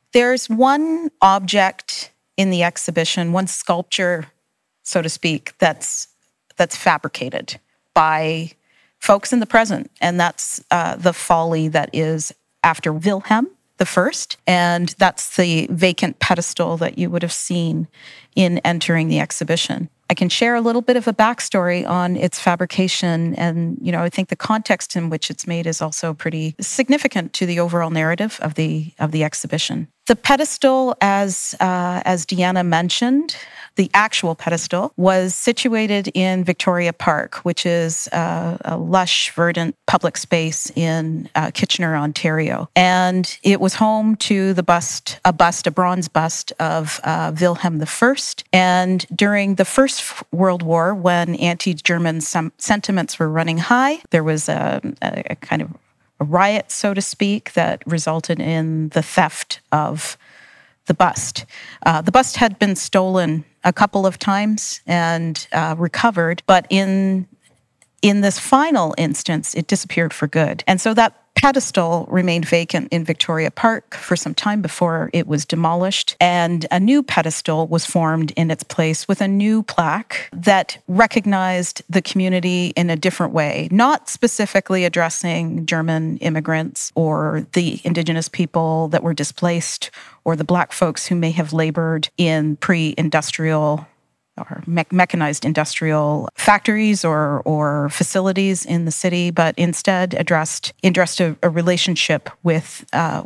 There's one object in the exhibition, one sculpture, so to speak, that's fabricated by folks in the present, and that's the folly that is after Wilhelm the First, and that's the vacant pedestal that you would have seen in entering the exhibition. I can share a little bit of a backstory on its fabrication, and I think the context in which it's made is also pretty significant to the overall narrative of the exhibition. The pedestal, as Deanna mentioned, the actual pedestal was situated in Victoria Park, which is a lush, verdant public space in Kitchener, Ontario. And it was home to a bronze bust of Wilhelm I. And during the First World War, when anti-German sentiments were running high, there was a kind of a riot, so to speak, that resulted in the theft of the bust. The bust had been stolen a couple of times and recovered, but in this final instance, it disappeared for good. And so that pedestal remained vacant in Victoria Park for some time before it was demolished, and a new pedestal was formed in its place with a new plaque that recognized the community in a different way, not specifically addressing German immigrants or the Indigenous people that were displaced or the Black folks who may have labored in pre-industrial or mechanized industrial factories or facilities in the city, but instead addressed a relationship with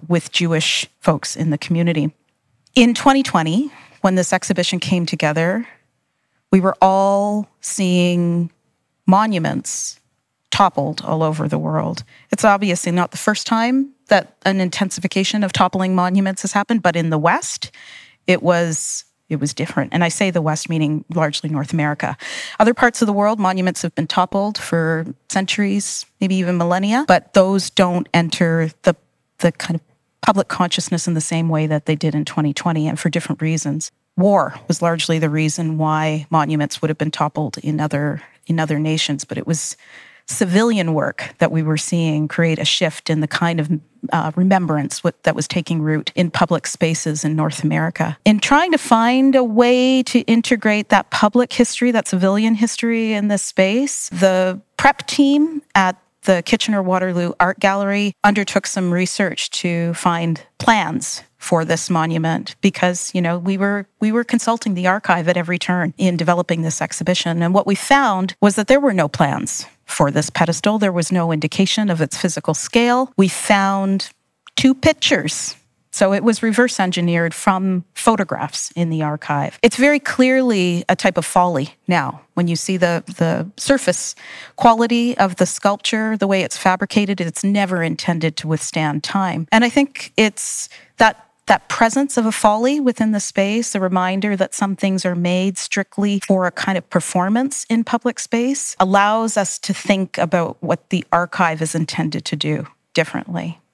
Jewish folks in the community. In 2020, when this exhibition came together, we were all seeing monuments toppled all over the world. It's obviously not the first time that an intensification of toppling monuments has happened, but in the West, it was different. And I say the West, meaning largely North America. Other parts of the world, monuments have been toppled for centuries, maybe even millennia, but those don't enter the kind of public consciousness in the same way that they did in 2020, and for different reasons. War was largely the reason why monuments would have been toppled in other nations, but it was civilian work that we were seeing create a shift in the kind of remembrance that was taking root in public spaces in North America. In trying to find a way to integrate that public history, that civilian history in this space, the prep team at the Kitchener-Waterloo Art Gallery undertook some research to find plans for this monument because, we were consulting the archive at every turn in developing this exhibition. And what we found was that there were no plans for this pedestal. There was no indication of its physical scale. We found 2 pictures. So it was reverse engineered from photographs in the archive. It's very clearly a type of folly now. When you see the surface quality of the sculpture, the way it's fabricated, it's never intended to withstand time. And I think it's that presence of a folly within the space, a reminder that some things are made strictly for a kind of performance in public space, allows us to think about what the archive is intended to do differently.